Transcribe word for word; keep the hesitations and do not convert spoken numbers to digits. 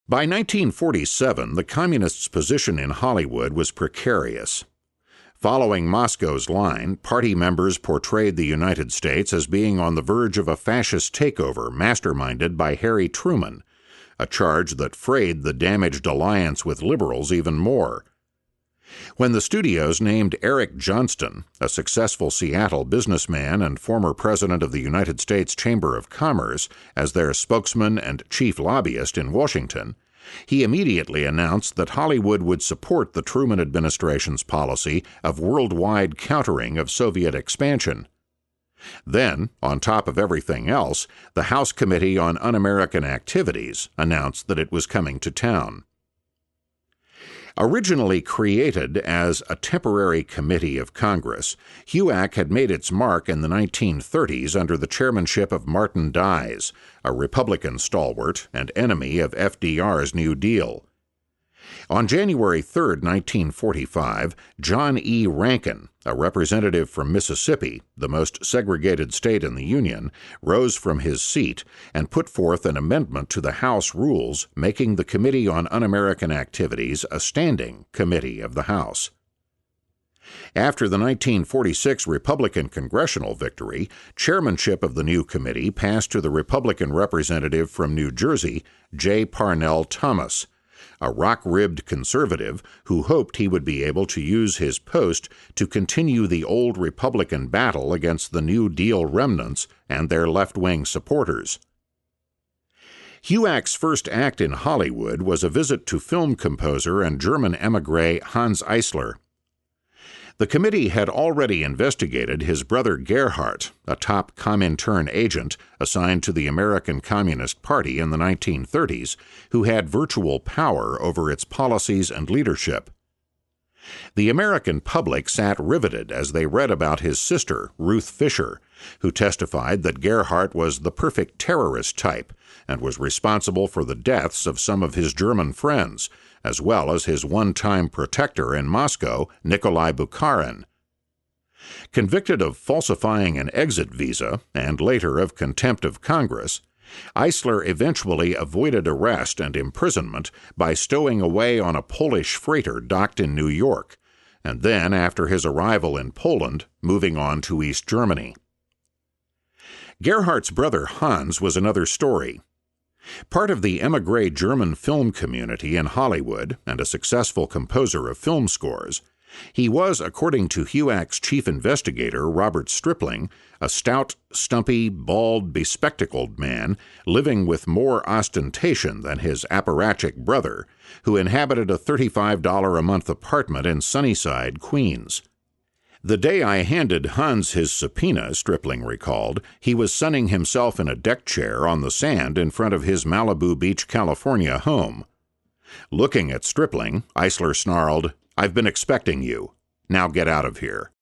By nineteen forty-seven, the Communists' position in Hollywood was precarious. Following Moscow's line, party members portrayed the United States as being on the verge of a fascist takeover masterminded by Harry Truman, a charge that frayed the damaged alliance with liberals even more. When the studios named Eric Johnston, a successful Seattle businessman and former president of the United States Chamber of Commerce, as their spokesman and chief lobbyist in Washington, he immediately announced that Hollywood would support the Truman administration's policy of worldwide countering of Soviet expansion. Then, on top of everything else, the House Committee on Un-American Activities announced that it was coming to town. Originally created as a temporary committee of Congress, HUAC had made its mark in the nineteen thirties under the chairmanship of Martin Dies, a Republican stalwart and enemy of F D R's New Deal. On January third, nineteen forty-five, John E. Rankin, a representative from Mississippi, the most segregated state in the Union, rose from his seat and put forth an amendment to the House rules making the Committee on Un-American Activities a standing committee of the House. After the nineteen forty-six Republican congressional victory, chairmanship of the new committee passed to the Republican representative from New Jersey, J. Parnell Thomas, a rock-ribbed conservative who hoped he would be able to use his post to continue the old Republican battle against the New Deal remnants and their left-wing supporters. HUAC's first act in Hollywood was a visit to film composer and German émigré Hans Eisler. The committee had already investigated his brother Gerhardt, a top Comintern agent assigned to the American Communist Party in the nineteen thirties, who had virtual power over its policies and leadership. The American public sat riveted as they read about his sister, Ruth Fisher, who testified that Gerhardt was the perfect terrorist type and was responsible for the deaths of some of his German friends, as well as his one-time protector in Moscow, Nikolai Bukharin. Convicted of falsifying an exit visa and later of contempt of Congress, Eisler eventually avoided arrest and imprisonment by stowing away on a Polish freighter docked in New York, and then, after his arrival in Poland, moving on to East Germany. Gerhardt's brother Hans was another story. Part of the émigré German film community in Hollywood and a successful composer of film scores, he was, according to HUAC's chief investigator, Robert Stripling, a stout, stumpy, bald, bespectacled man living with more ostentation than his apparatchik brother, who inhabited a thirty-five dollars a month apartment in Sunnyside, Queens. The day I handed Hans his subpoena, Stripling recalled, he was sunning himself in a deck chair on the sand in front of his Malibu Beach, California home. Looking at Stripling, Eisler snarled, "I've been expecting you. Now get out of here."